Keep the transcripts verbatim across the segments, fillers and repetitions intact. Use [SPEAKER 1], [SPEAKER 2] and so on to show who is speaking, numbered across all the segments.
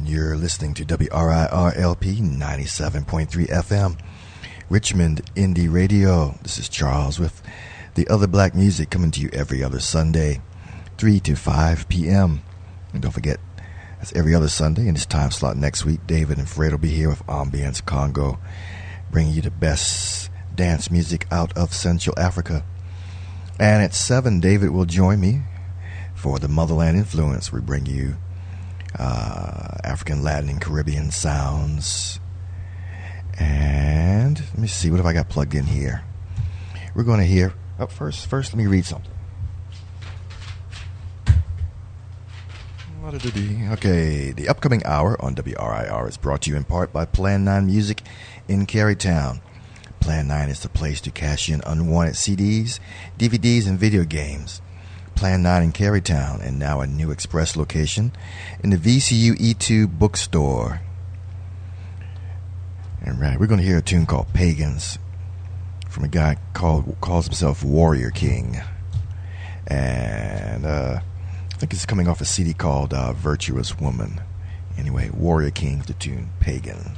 [SPEAKER 1] You're listening to W R I R L P ninety-seven point three F M, Richmond Indie Radio. This is Charles with the Other Black Music, coming to you every other Sunday, three to five p.m. And don't forget, that's every other Sunday. In this time slot next week, David and Fred will be here with Ambience Congo, bringing you the best dance music out of Central Africa. And at seven, David will join me for the Motherland Influence. We bring you uh, African, Latin, and Caribbean sounds. And let me see, what have I got plugged in here? We're going to hear, up oh, first, first let me read something. Okay, the upcoming hour on W R I R is brought to you in part by Plan nine Music in Carytown. Plan nine is the place to cash in unwanted C Ds, D V Ds, and video games. Plan nine in Carytown, and now a new express location in the V C U E two bookstore. And right, we're going to hear a tune called Pagans from a guy called calls himself Warrior King. And uh, I think it's coming off a C D called uh, Virtuous Woman. Anyway, Warrior King with the tune Pagan.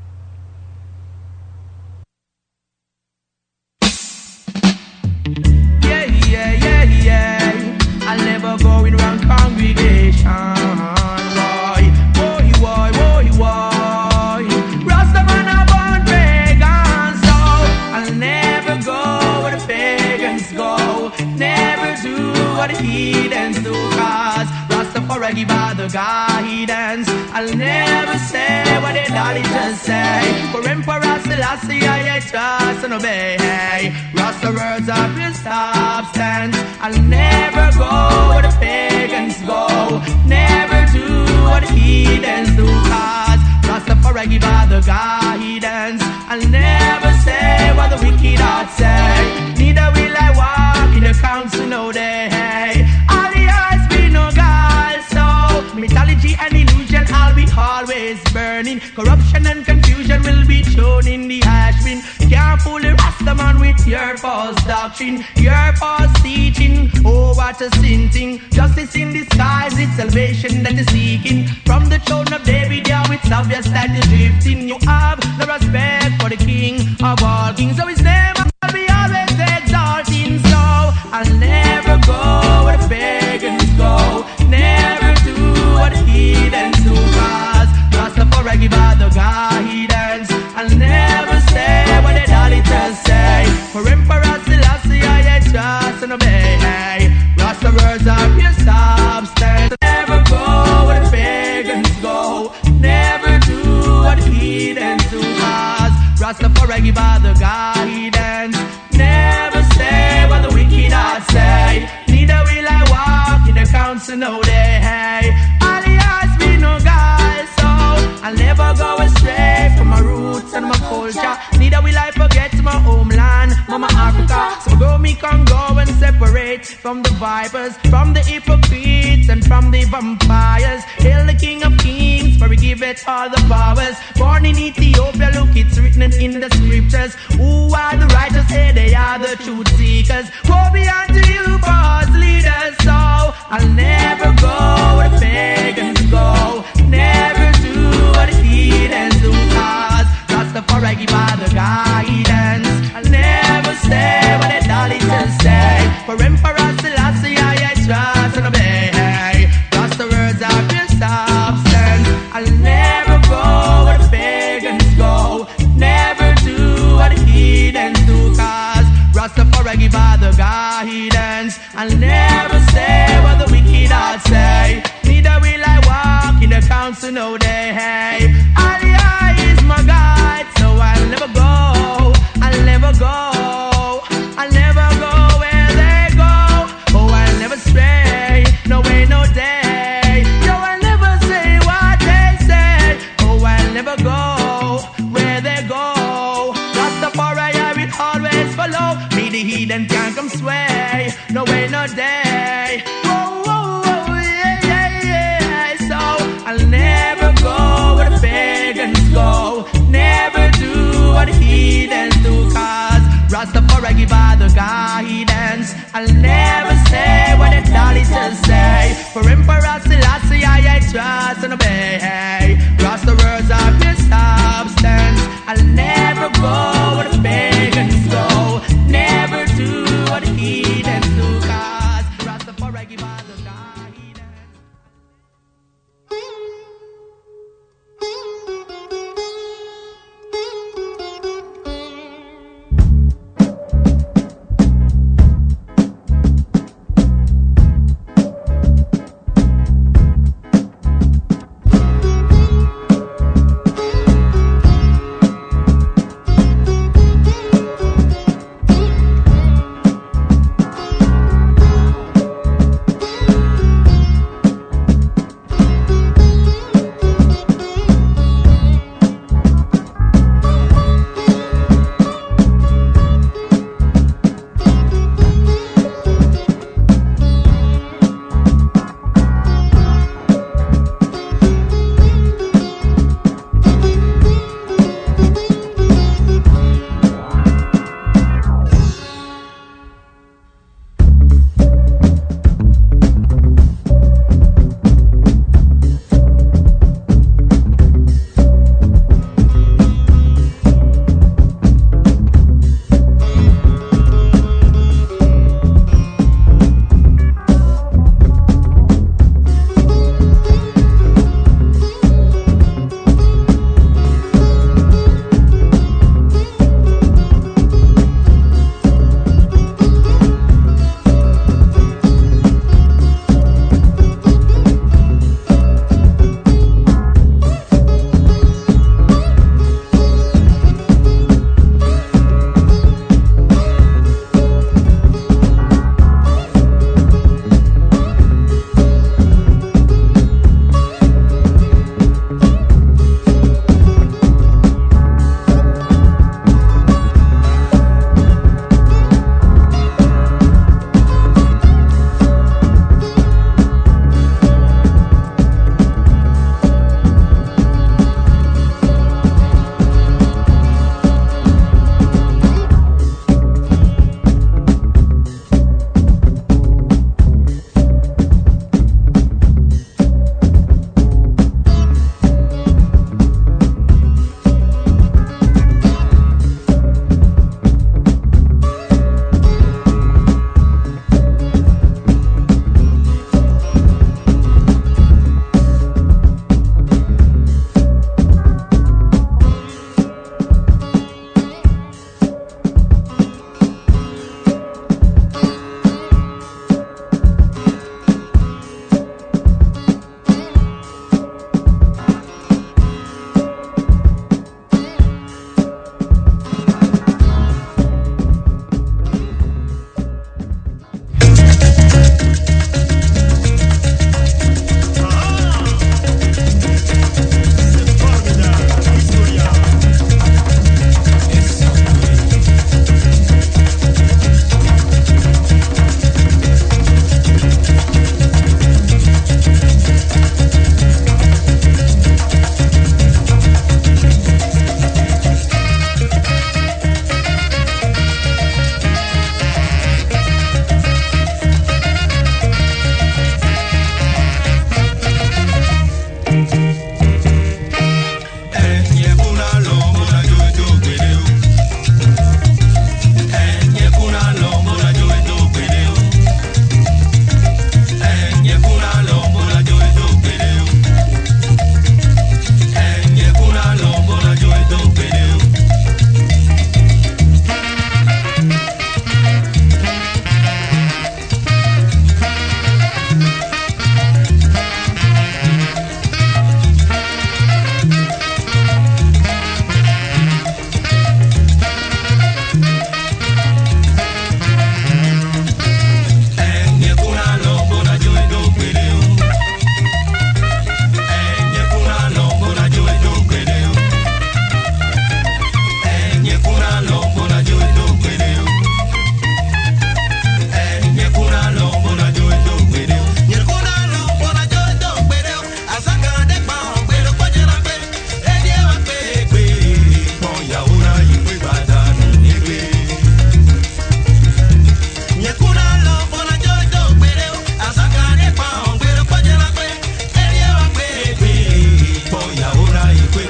[SPEAKER 2] Yeah, yeah, yeah, yeah. I'll never go in wrong congregation. Why, why, why, why, why? Rastaman are born pagans, so I'll never go where the pagans go. Never do what the heathens do, cause Rastafari give out the guidance. I'll never say what the Dalitans say. For Emperor Selassie I trust and obey. Rasta words are pure substance. I'll never go where the pagans go. Never do what the heathens do, cause Rastafari give out the guidance. I'll never say what the wicked heart say. Neither will I walk in the council no day. All the eyes be no God, so mythology and illusion I'll be always burning. Corruption and confusion will be shown in the ash bin. Can't fool the Rastaman with your false doctrine, your false teaching. Oh, what a sin thing. Justice in disguise, it's salvation that is seeking. From the throne of David, yeah, it's obvious that you're drifting. You have no respect for the king of all kings, so his name I'll be always exalting. So I'll never go where the pagans go. Never do what the heathens do, cause Rastafari give out the guidance. I'll never say what the Dalitans say. For Emperor Selassie I trust and obey. Rasta words are pure substance. Never go where the pagans go. Never do what the heathens do, cause Rastafari give out the guidance. Never say what the wicked heart say. Neither will I walk in the council no day. All the eyes be no God, so I'll never go astray from my roots and my culture. Neither will I forget my homeland, Mama Africa. So go me can go and separate from the vipers, from the hypocrites and from the vampires. Hail the King of Kings, for he giveth all the powers. Born in Ethiopia, look, it's written in the scriptures. Who are the righteous? Hey, they are the truth seekers. Woe be unto you, false leaders. So I'll never go where the pagans go. Never do what the heathens do, cause Rastafari give out the guidance. I'll never say what the Dalitans say. For Emperor Selassie I trust and obey. Rasta words are pure substance. I'll never go where the pagans go. Never do what the heathens do, cause Rastafari give out the guidance. I'll never say what the wicked heart say. Neither will I walk in the council no day. Allah is my guide, so I'll never go. I'll never go. I'll never go where they go. Oh, I'll never stray. No way, no day. Yo, I'll never say what they say. Oh, I'll never go where they go. Rastafari I will always follow. Me the heathen can't come sway. No way, no day. Whoa, whoa, whoa, yeah, yeah, yeah. So I'll never go where the pagans go. Never do what the heathens do, cause Rastafari give out the guidance. I'll never say what the Dalitans say. For Emperor Selassie I trust and obey.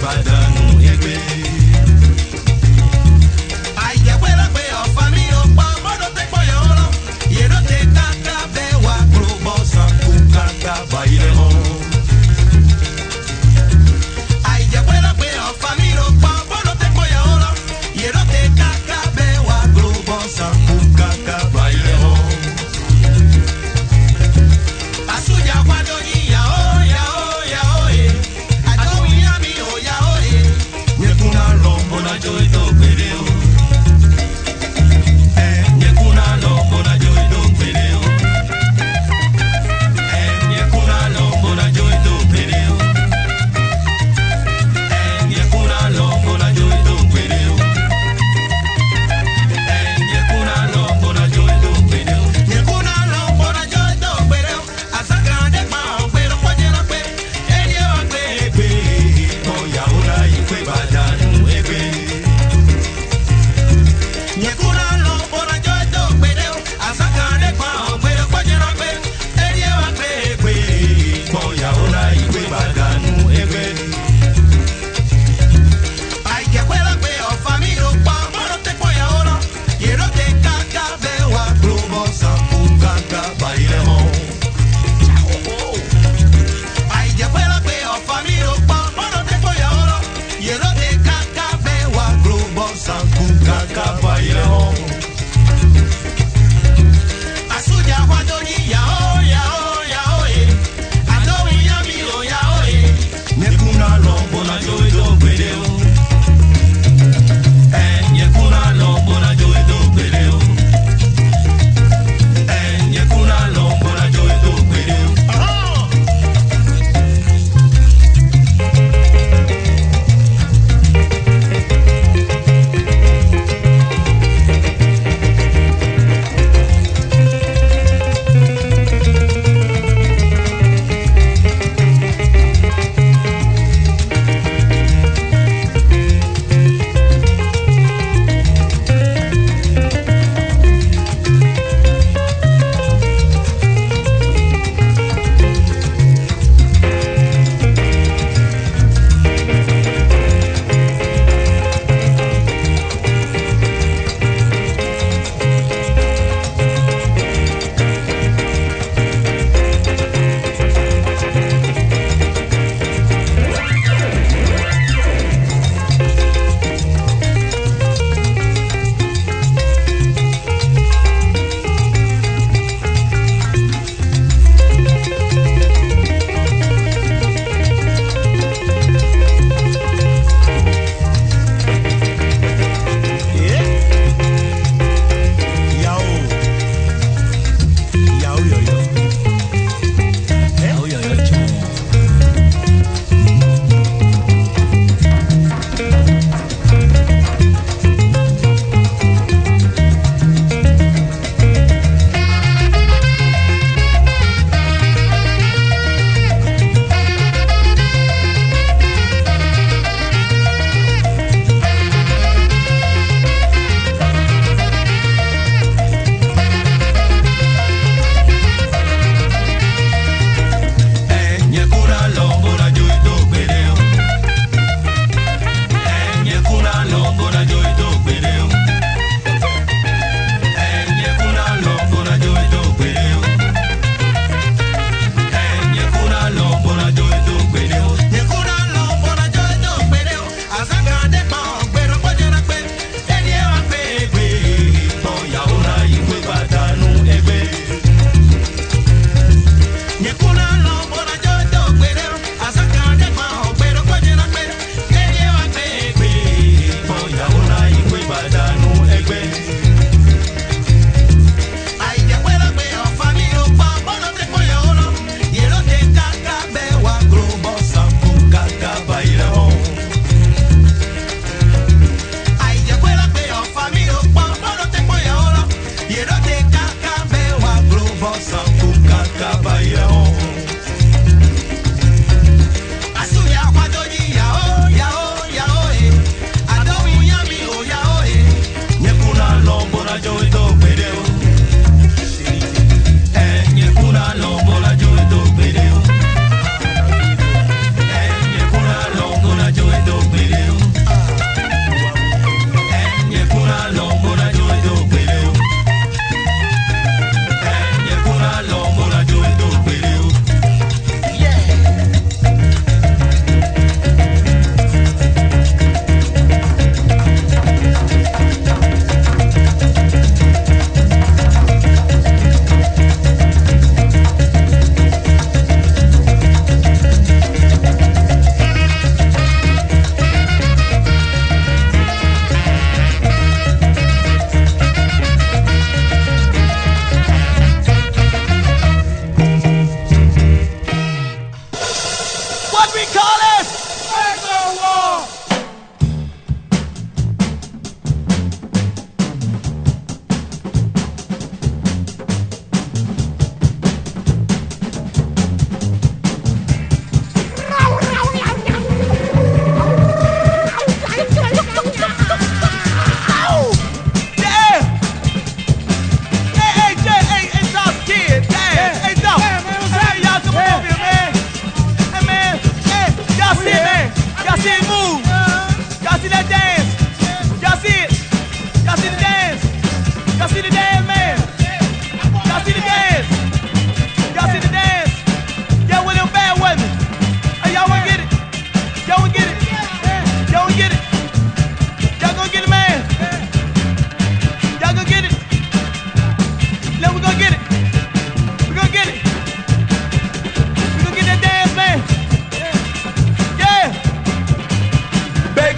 [SPEAKER 3] Una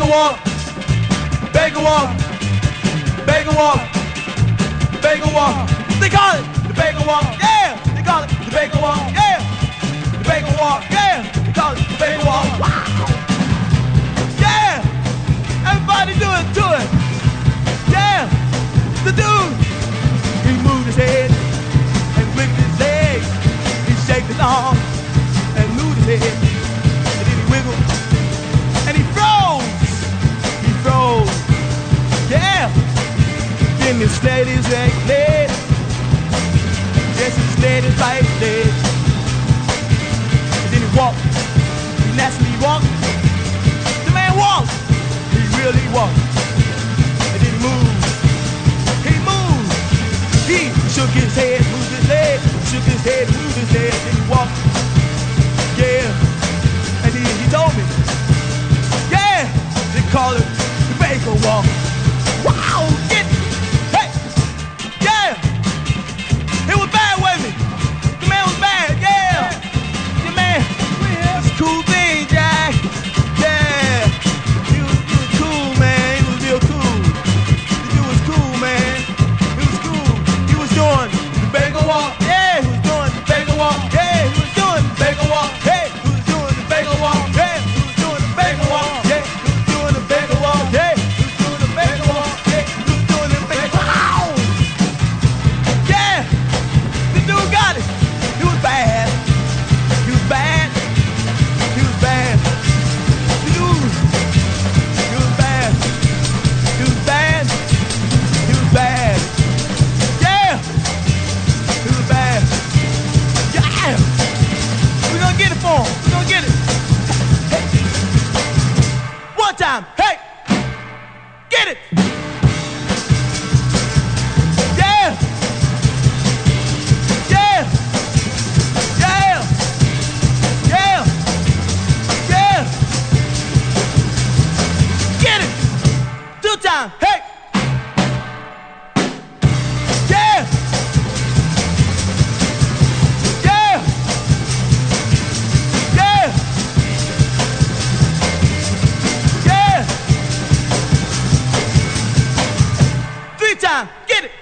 [SPEAKER 2] walk, Baker walk, Baker walk, Baker walk. They call it the Baker walk, yeah. They call it the Baker walk, yeah. The Baker walk, yeah. They call it the Baker walk. Wow. Yeah. Everybody do it, do it. Yeah. The dude, he moved his head and whipped his legs. He shaked his arm and moved his head. And then he wiggled and he froze. He froze. Yeah. Then he slayed his right leg. Yes, he slayed his right leg. And then he walked. He naturally walked. The man walked. He really walked. And then he moved. He moved. He shook his head, moved his leg. Shook his head, moved his head. Then he walked. Yeah. And he, he told me. Yeah. They call it the Baker walk. Wow. Get hey. Yeah. It was bad with me. The man was bad. Yeah. The man. It's a cool thing, Jack. Yeah. He was, he was cool, man. He was real cool. The dude was cool, man. He was cool. He was doing the Baker walk. Yeah. He was doing the Baker walk. Yeah. He was doing the Baker walk. Hey. He was doing the Baker walk. Yeah. He was doing the Baker walk. Yeah. He was doing the Baker walk. Yeah. He was doing the Baker walk. Yeah. He was doing the Baker walk. Yeah. The dude got it. He was bad. He was bad. He was bad. The dude. He was bad. He was bad. He was bad. Yeah. He was bad. Yeah. We're gonna get it for him. We're gonna get it. Hey. One time. Hey. Get it. Yeah. Yeah. Yeah. Yeah. Yeah. Get it. Two times. Hey. Yeah. Yeah. Yeah. Yeah. Three times. Get it.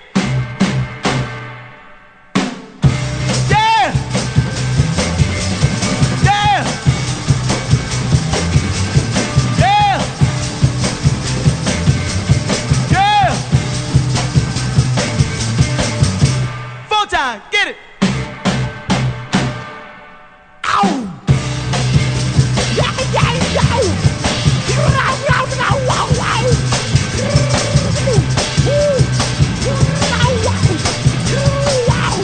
[SPEAKER 2] Yeah. Yeah. Yeah. Yeah. Four times. Get it. Ow. Yeah, yeah, yeah. Wow, wow, wow, wow, wow. Wow, wow.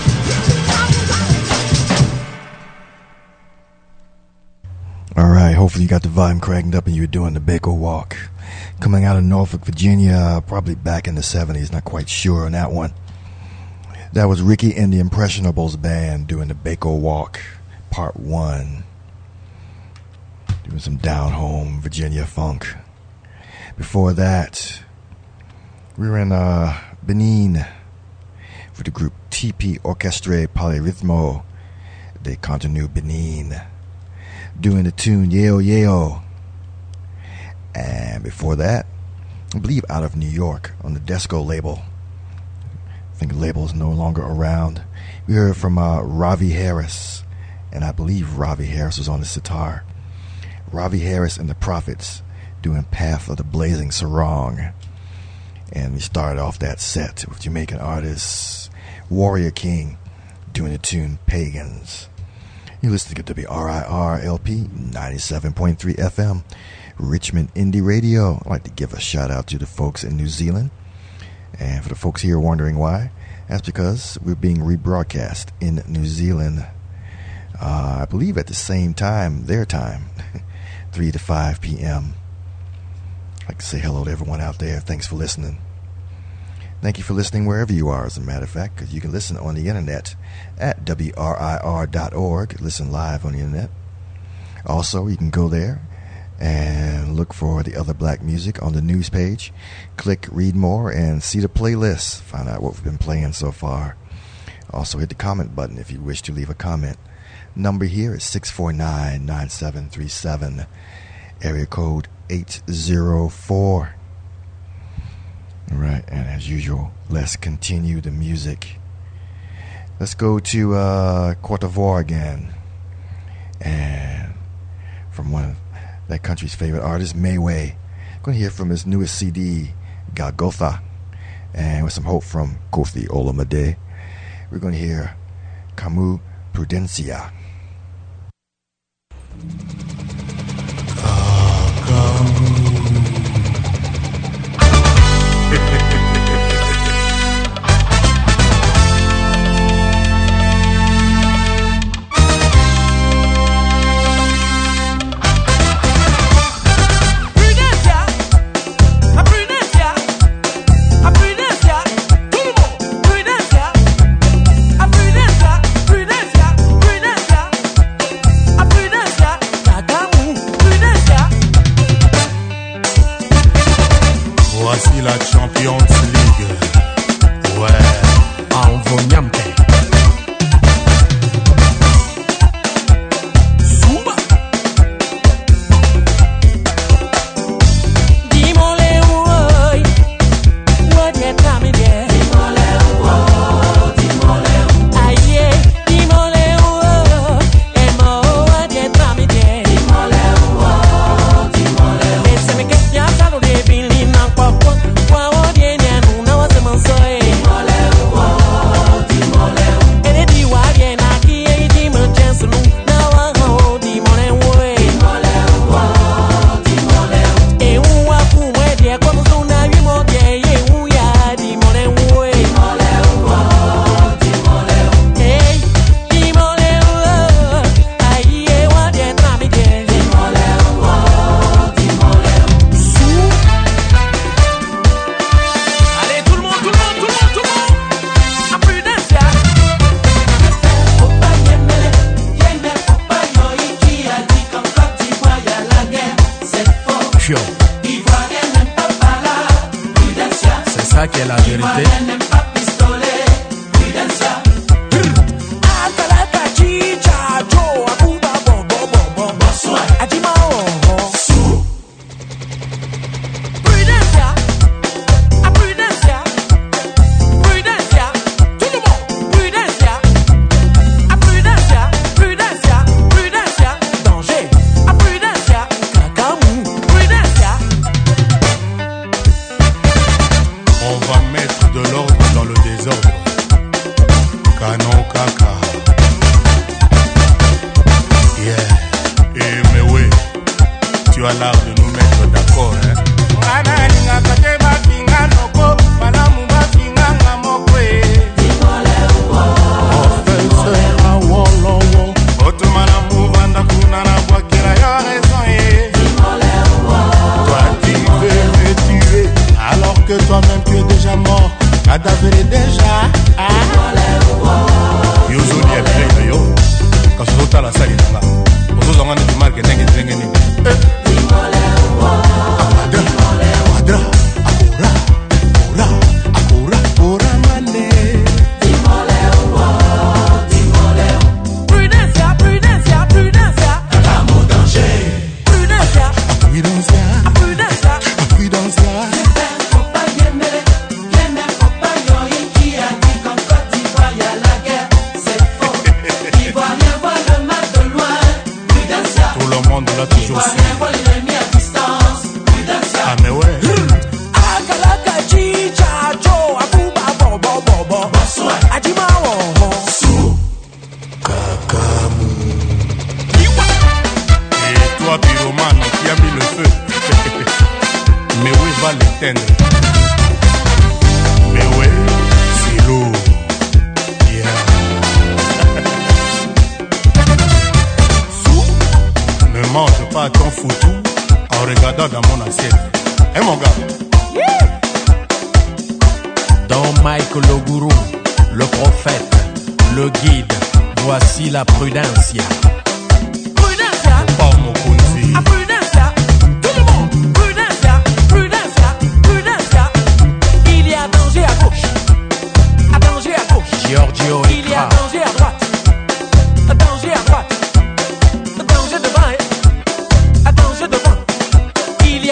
[SPEAKER 1] All right, hopefully you got the volume cranked up and you're doing the Baker walk. Coming out of Norfolk, Virginia, probably back in the seventies, not quite sure on that one. That was Ricky and the Impressionables band doing the Baker walk, part one. Doing some down-home Virginia funk. Before that, we were in uh, Benin for the group T P Orchestre Polyrhythmo de Contenu Benin, doing the tune Yeo Yeo. And before that, I believe out of New York on the Desco label. I think the label is no longer around. We heard from uh, Ravi Harris, and I believe Ravi Harris was on the sitar. Ravi Harris and the Prophets doing Path of the Blazing Sarong. And we started off that set with Jamaican artist Warrior King doing the tune Pagans. You're listening to W R I R L P ninety-seven point three F M, Richmond Indie Radio. I'd like to give a shout out to the folks in New Zealand. And for the folks here wondering why, that's because we're being rebroadcast in New Zealand, uh, I believe at the same time, their time, three to five p.m. I'd like to say hello to everyone out there. Thanks for listening. Thank you for listening wherever you are, as a matter of fact, because you can listen on the internet at W R I R dot org. Listen live on the internet. Also, you can go there and look for the other black music on the news page. Click read more and see the playlist. Find out what we've been playing so far. Also, hit the comment button if you wish to leave a comment. Number here is six four nine, nine seven three seven. Area code eight zero four. All right, and as usual, let's continue the music. Let's go to uh, Cote d'Ivoire again. And from one of that country's favorite artists, Mayway. Going to hear from his newest C D, Golgotha. And with some hope from Kofi Olomide, we're going to hear Camus Prudencia.
[SPEAKER 3] La prudencia.
[SPEAKER 2] Prudencia.
[SPEAKER 3] Pomokunzi.
[SPEAKER 2] A prudencia. Tout le monde. Prudencia. Prudencia. Prudencia. Il y a danger à gauche. À danger à gauche.
[SPEAKER 3] Giorgio
[SPEAKER 2] Il y a danger à droite. À danger à droite. À danger devant. À danger devant. Il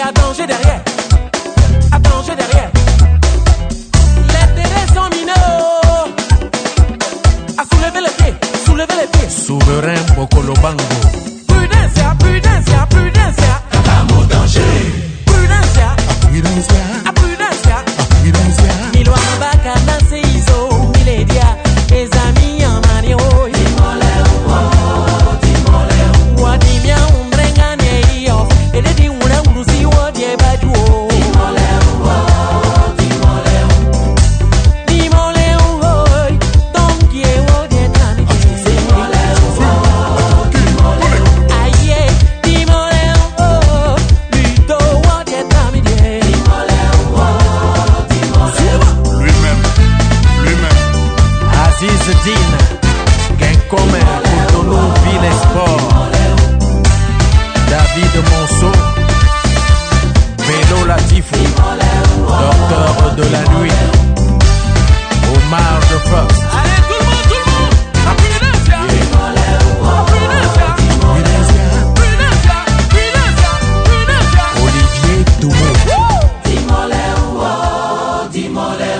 [SPEAKER 3] Rousseau, Vélo Latifo, Docteur de la nuit, Omar de Fox.
[SPEAKER 2] Allez tout le monde, tout le monde, la Prudencia, Prudencia, Prudencia, Prudencia, Prudencia,
[SPEAKER 3] Olivier Dumont.
[SPEAKER 2] Dimolé, oh, dimolé,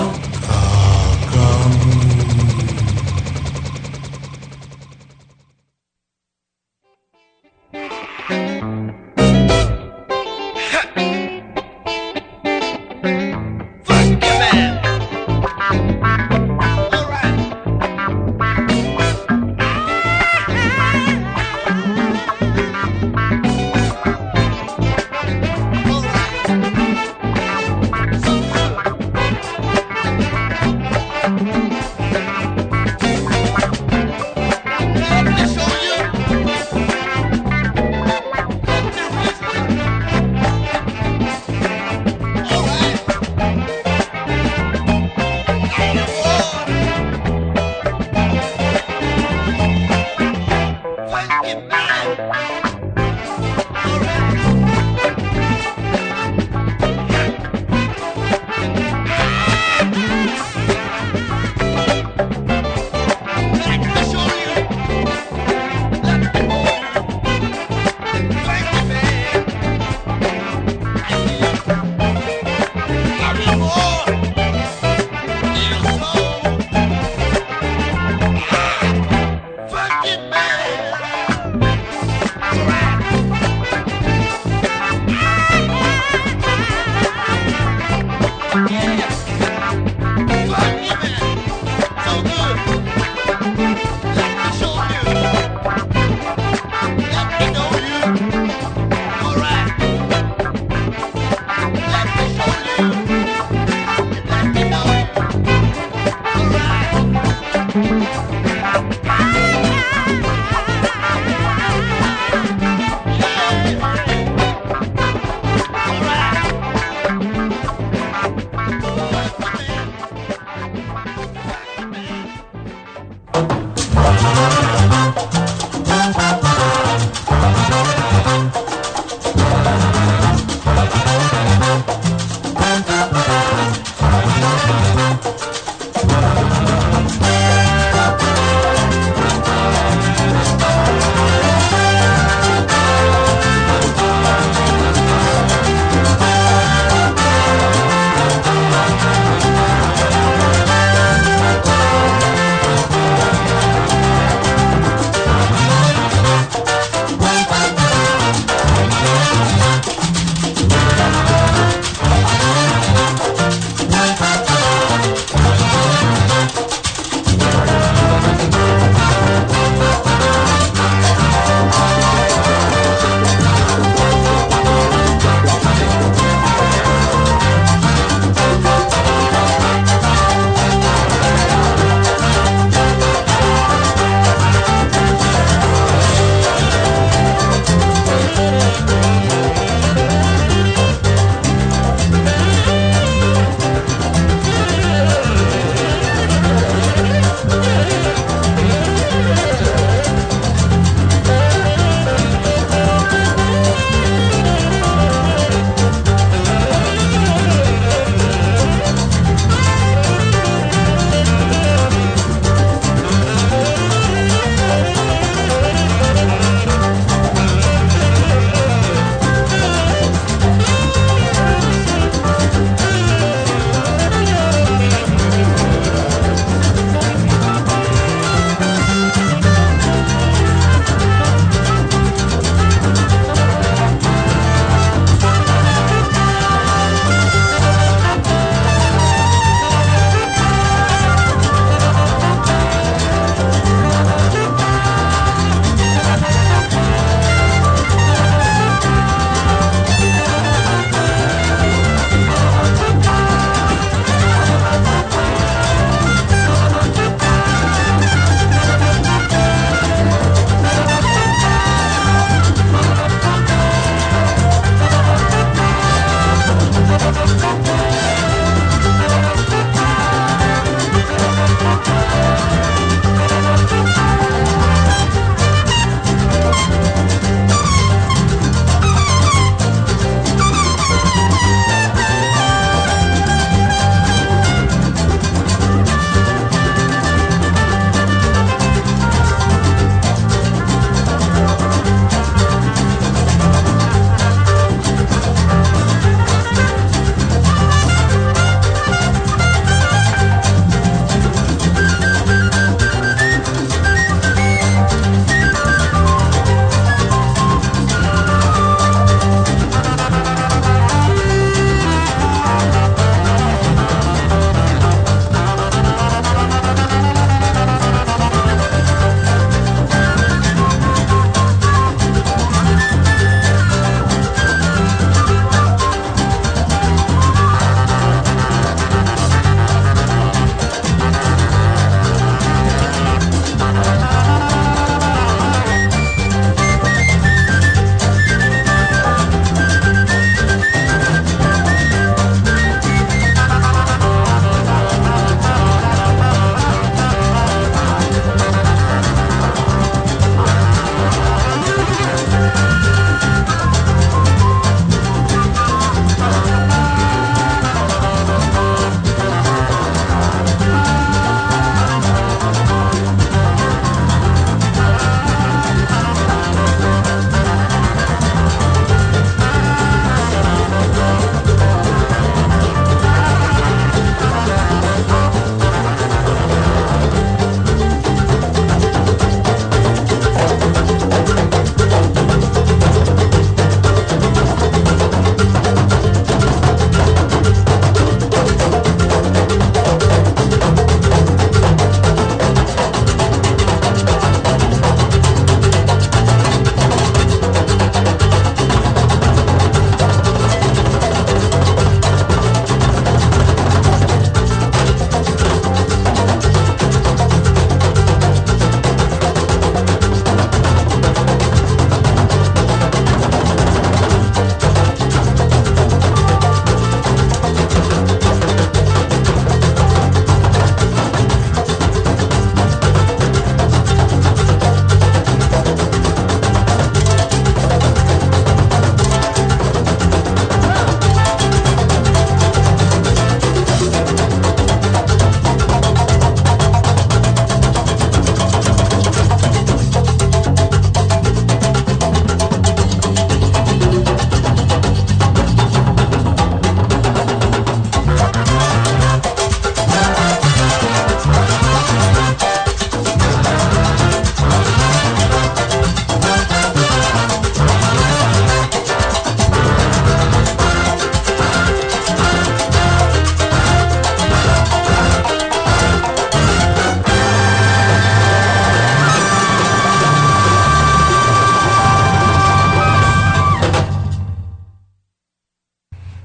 [SPEAKER 2] fuck you, man. All right.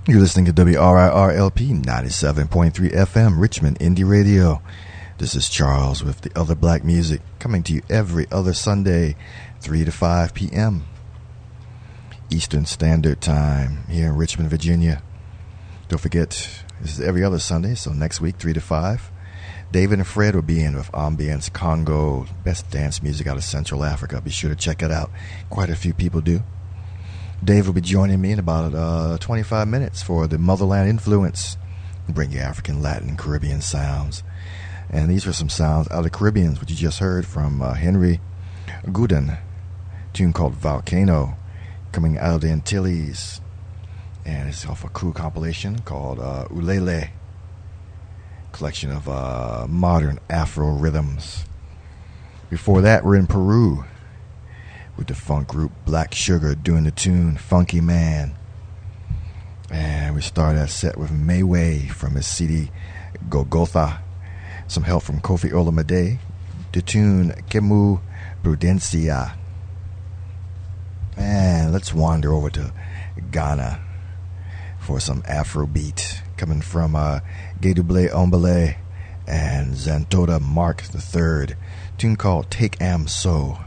[SPEAKER 1] You're listening to W R I R L P ninety-seven point three F M, Richmond Indie Radio. This is Charles with the Other Black Music, coming to you every other Sunday, three to five p.m. Eastern Standard Time here in Richmond, Virginia. Don't forget, this is every other Sunday, so next week, three to five. David and Fred will be in with Ambience Congo, best dance music out of Central Africa. Be sure to check it out. Quite a few people do. Dave will be joining me in about uh, twenty-five minutes for the Motherland Influence. Bring you African, Latin, Caribbean sounds. And these are some sounds out of the Caribbean, which you just heard from uh, Henry Gooden, a tune called Volcano, coming out of the Antilles. And it's off a cool compilation called uh, Ulele, collection of uh, modern Afro rhythms. Before that, we're in Peru with the funk group Black Sugar doing the tune Funky Man. And we start that set with Mayway from his C D Golgotha. Some help from Kofi Olomide, the tune Kemu Prudencia. And let's wander over to Ghana for some Afrobeat coming from uh, Gedouble Ombele and Zantoda Mark the Third. Tune called Take Am So.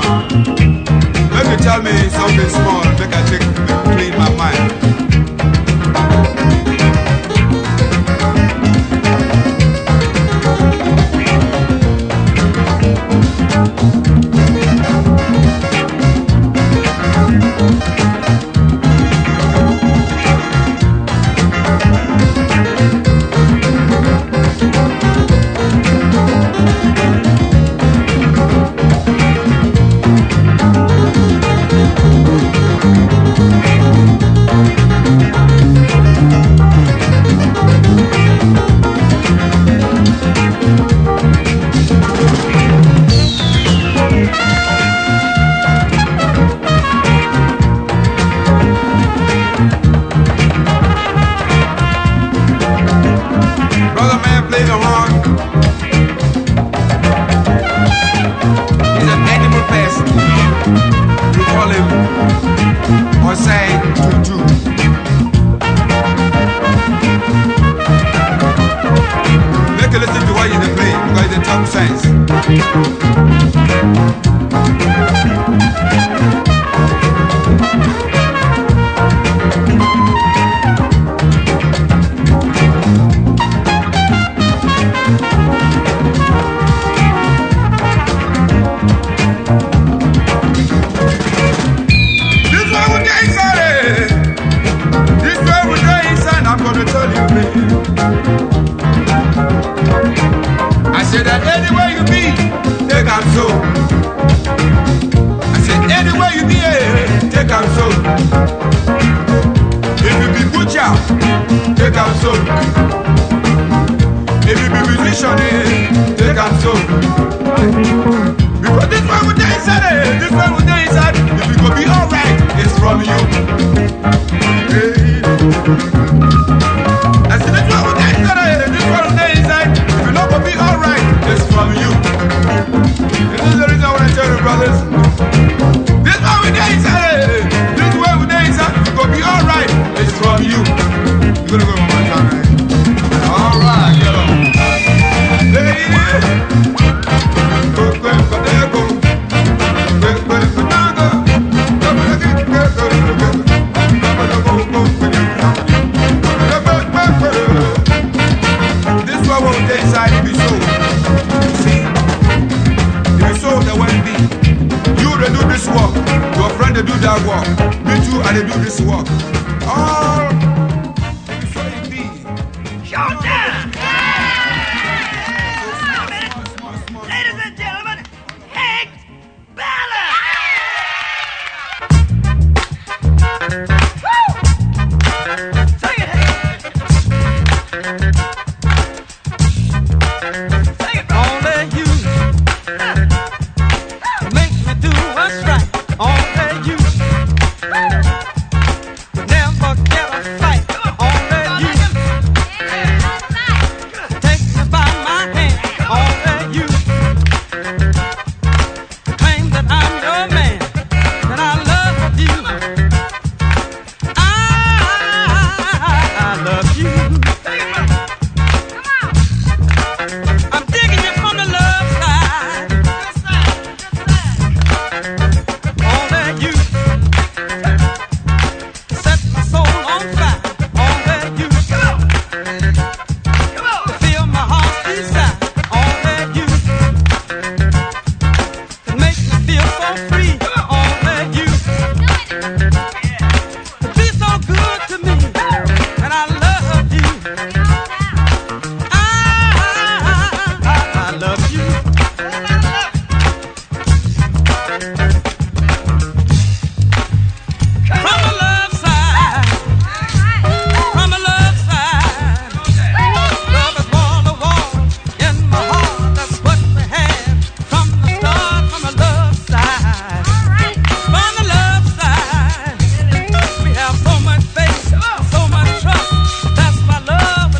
[SPEAKER 4] Tell me something small, make I take clean my mind. I said, this one day inside, this one day inside. If you not gonna be alright, it's from you. This is the reason I wanna tell you, brothers. This one we day inside, this one we day inside. If you gonna be alright, it's from you. You're gonna go one more time, man. Alright, yellow. Lady, go, go, go, there, go. Go, go, go, now, go. Go, go, go, go, go, go, go. This one won't take inside to be sold. You see? If you sold, there won't be. You to do this work, your friend to do that work. Me too, I to do this work. All if you so it be.
[SPEAKER 5] Showtime! Ladies and gentlemen, Hank Ballard! Sing it, Hank! Sing it, bro! Only you make me do what's right. Only you never get a fight. Only you take me by my hand. Only you claim that I'm your man, that I love you. I, I love you. I'm digging you from the love side. Only you set my soul on fire. Only you feel my heart's desire. Only you can make me feel so free. Only you be so good to me, and I love you. I, I, I love you. From a love side, from a love side, love is wall to wall in my heart. That's what we had from the start. From a love side, from the love side, we have so much faith, so much trust. That's why love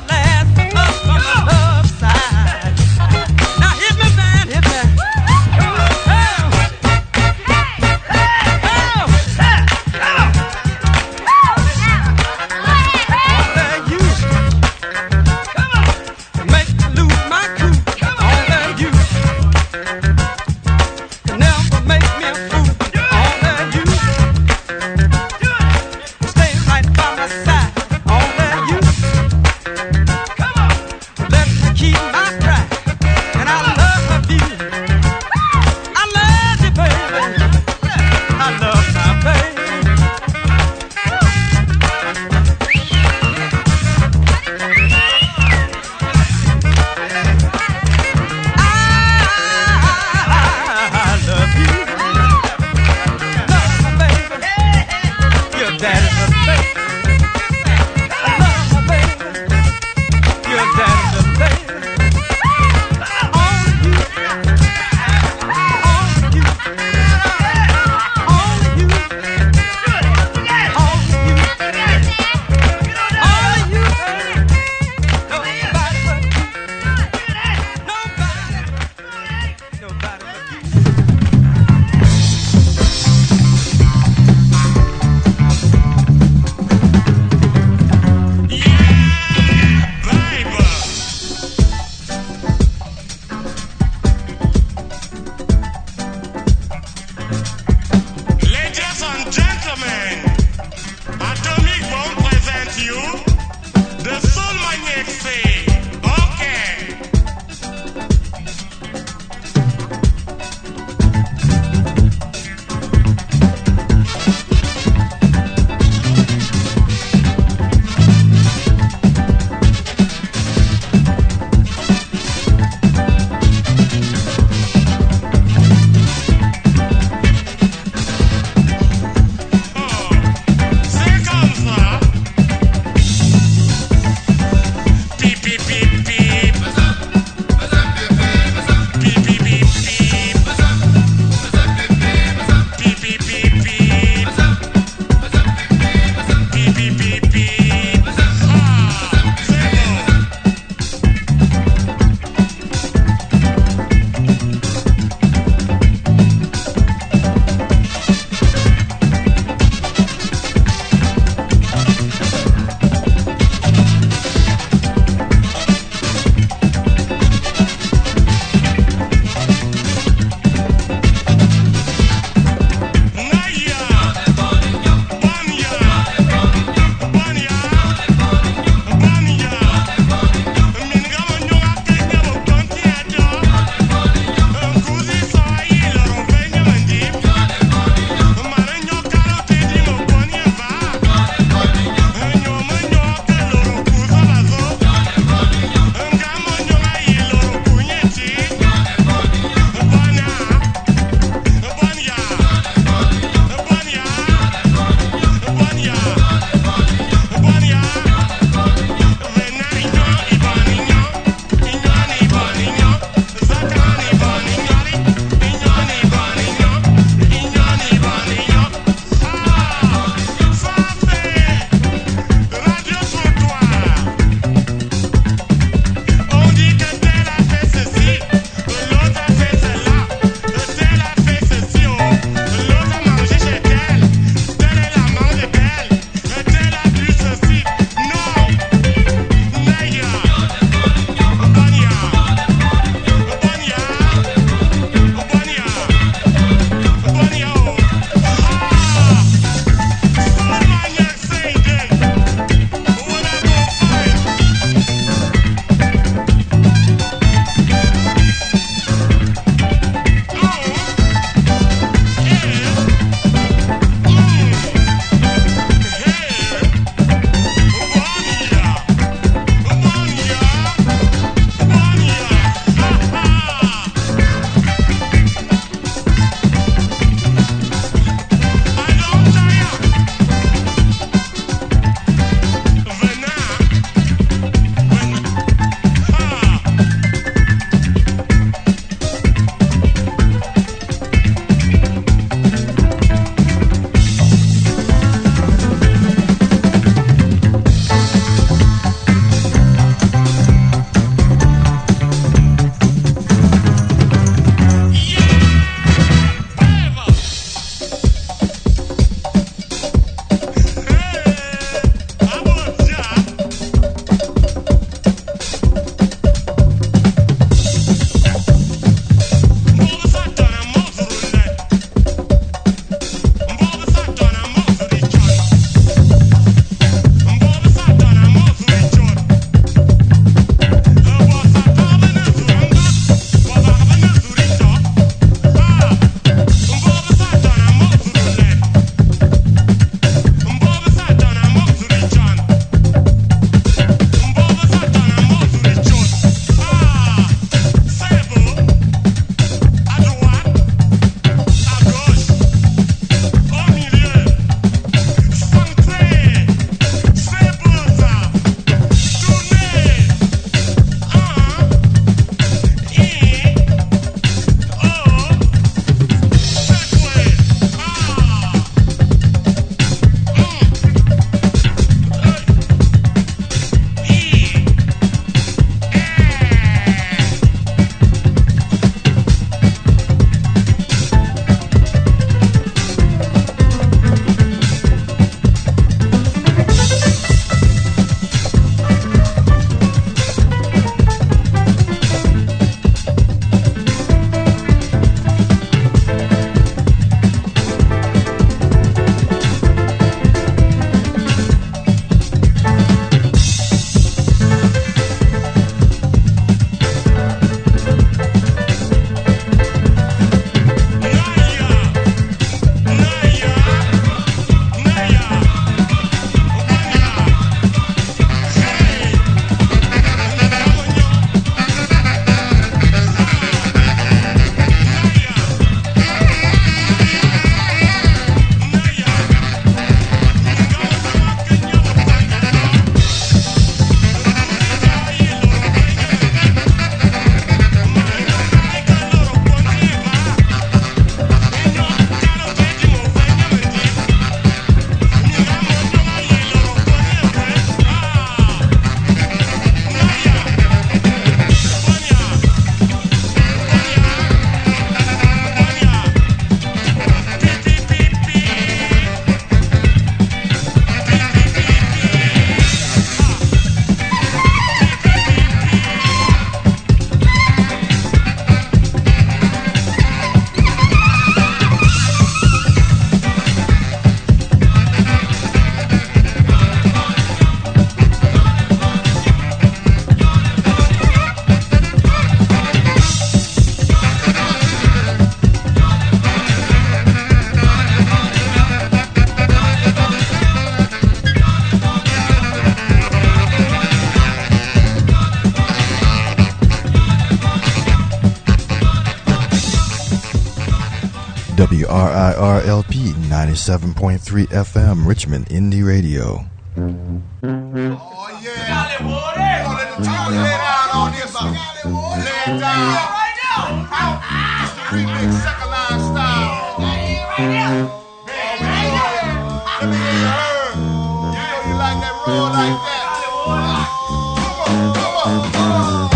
[SPEAKER 1] W R I R L P ninety-seven point three F M, Richmond Indie Radio.
[SPEAKER 4] Oh, yeah. Oh, let the tongue lay down on this. Lay it down. Right now. It's the remix, second line style. Right now. Let me hear you heard. You know you like that roll like that. Come on, come on, come on.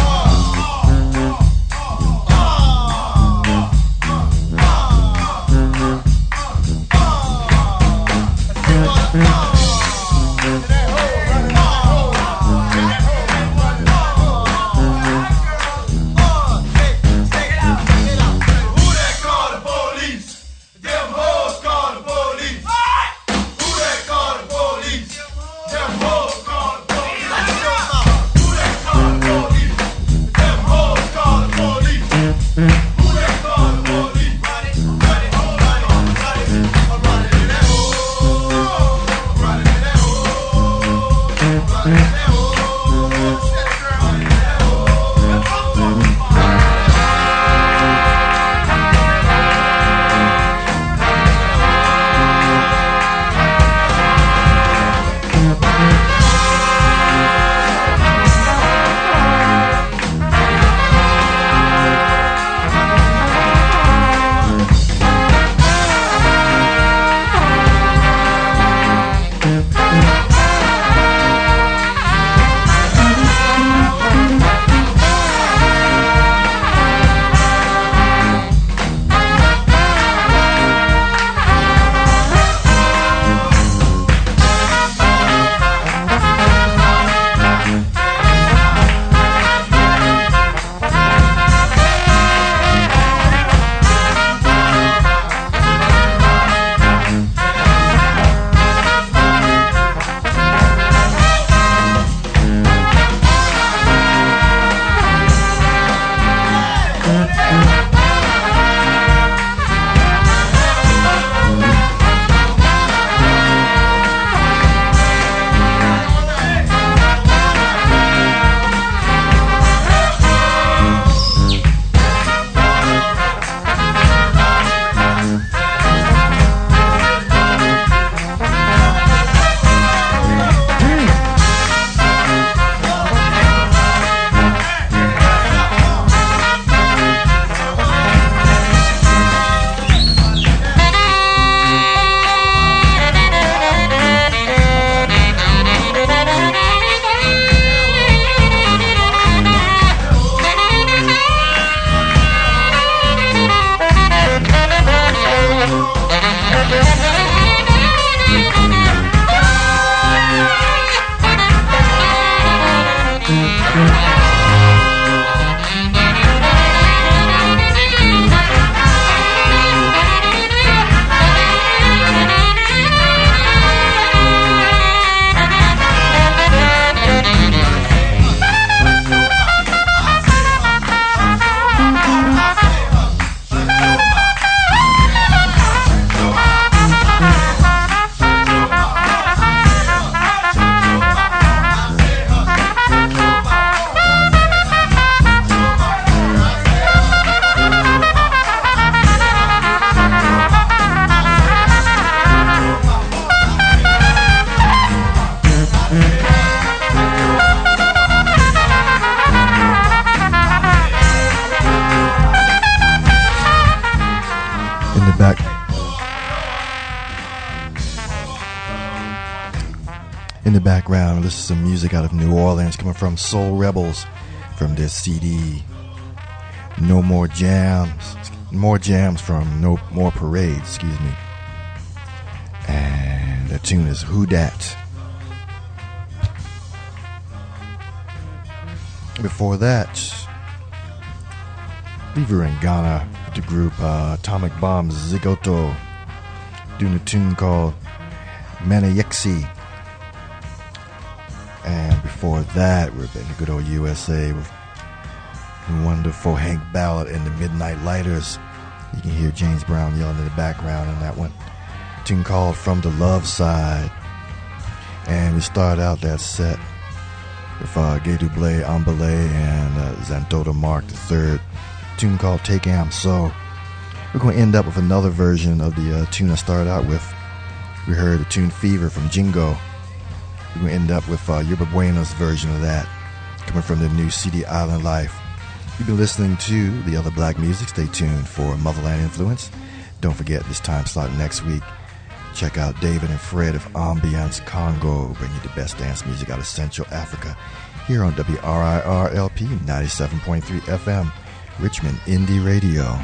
[SPEAKER 1] Background, this is some music out of New Orleans coming from Soul Rebels from their C D No More Jams, more jams from No More Parades, excuse me. And the tune is Who Dat. Before that, we were in Ghana with the group uh, Atomic Bomb Zigoto doing a tune called Manayexi. And before that, we're in the good old U S A with the wonderful Hank Ballard and the Midnight Lighters. You can hear James Brown yelling in the background on that one. A tune called From the Love Side. And we start out that set with uh, Gay Dublé, Ambele, and uh, Xanthota Mark the third. A tune called Take Am So. We're going to end up with another version of the uh, tune I started out with. We heard the tune Fever from Jingo. We're going to end up with uh, Yerba Buena's version of that, coming from the new C D Island Life. You've been listening to the other black music. Stay tuned for Motherland Influence. Don't forget this time slot next week. Check out David and Fred of Ambiance Congo, bringing you the best dance music out of Central Africa, here on W R I R L P ninety-seven point three F M, Richmond Indie Radio.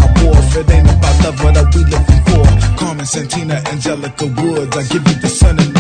[SPEAKER 6] Santina, Angelica Woods, I give you the sun and